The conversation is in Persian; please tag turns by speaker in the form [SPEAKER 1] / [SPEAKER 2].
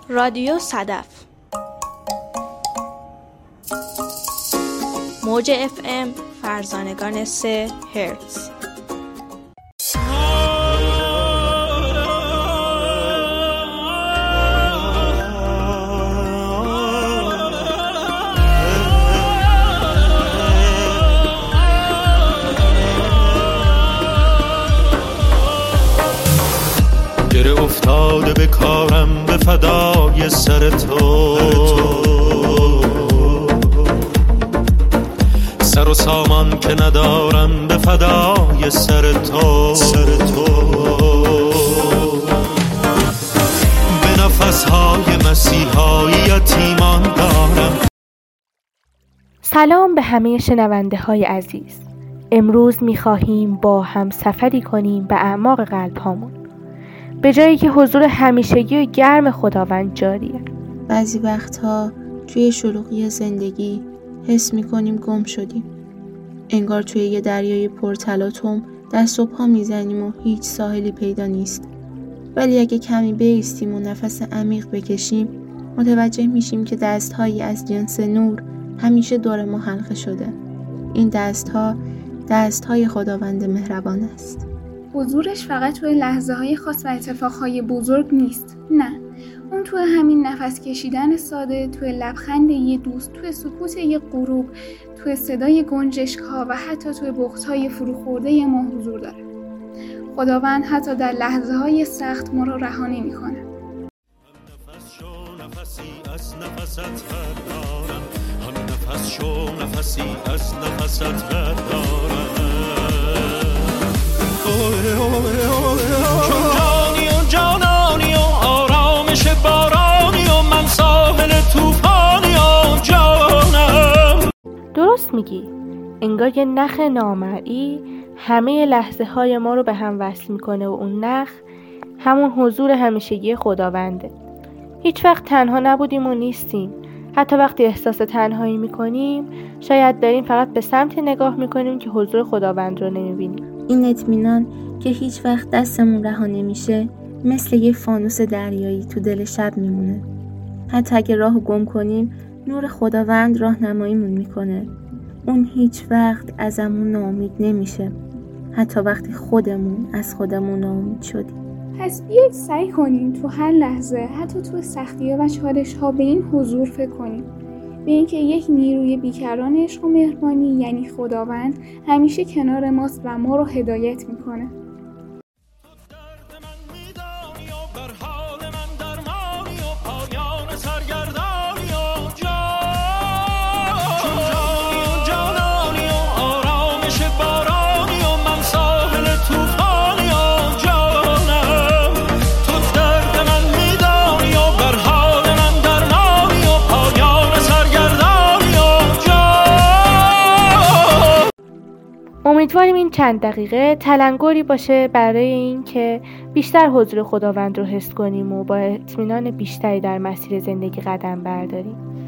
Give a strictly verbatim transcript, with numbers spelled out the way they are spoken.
[SPEAKER 1] رادیو صدف موج اف ام فرزانگان سه هرتز.
[SPEAKER 2] گره افتاده به کارم به فدای سر تو، سر و سامان که ندارم به فدای سر تو، سر تو به نفسهای مسیحای یتیمان دارم.
[SPEAKER 3] سلام به همه شنونده های عزیز. امروز می‌خواهیم با هم سفری کنیم به اعماق قلب هامون، به جایی که حضور همیشگی و گرم خداوند جاریه.
[SPEAKER 4] بعضی وقتها توی شلوغی زندگی حس می‌کنیم گم شدیم. انگار توی یه دریای پرتلاطم دست و پا میزنیم و هیچ ساحلی پیدا نیست. ولی اگه کمی بایستیم و نفس عمیق بکشیم، متوجه میشیم که دست‌هایی از جنس نور همیشه دور ما حلقه شده. این دست‌ها دست‌های خداوند مهربان است.
[SPEAKER 5] حضورش فقط توی لحظه‌های خاص و اتفاقهای بزرگ نیست. نه، اون توی همین نفس کشیدن ساده، توی لبخند یه دوست، توی سکوت یه غروب، توی صدای گنجشک‌ها و حتی توی بغض‌های فروخورده ما حضور داره. خداوند حتی در لحظه‌های سخت ما رو رها نمی‌کنه.
[SPEAKER 2] نفس شو نفسی از نفست بردارم، هم نفس شو نفسی از نفست بردارم. چون جانی و جانانی و آرامش بارانی و من ساحل توفانی و جانم.
[SPEAKER 3] درست میگی، انگار یه نخ نامرئی همه لحظه های ما رو به هم وصل میکنه و اون نخ همون حضور همیشگی خداونده. هیچ وقت تنها نبودیم و نیستیم. حتی وقتی احساس تنهایی میکنیم، شاید داریم فقط به سمت نگاه میکنیم که حضور خداوند رو نمیبینیم.
[SPEAKER 4] این اطمینان که هیچ وقت دستمون رها نمیشه، مثل یه فانوس دریایی تو دل شب میمونه. حتی اگه راهو گم کنیم، نور خداوند راهنماییمون میکنه. اون هیچ وقت ازمون ناامید نمیشه، حتی وقتی خودمون از خودمون ناامید شدیم.
[SPEAKER 5] پس بیاید سعی کنیم تو هر لحظه، حتی تو سختی‌ها و چالش‌ها، به این حضور فکر کنیم، به اینکه یک نیروی بیکران عشق و مهربانی یعنی خداوند همیشه کنار ماست و ما رو هدایت میکنه.
[SPEAKER 3] امیدواریم این چند دقیقه تلنگری باشه برای این که بیشتر حضور خداوند رو حس کنیم و با اطمینان بیشتری در مسیر زندگی قدم برداریم.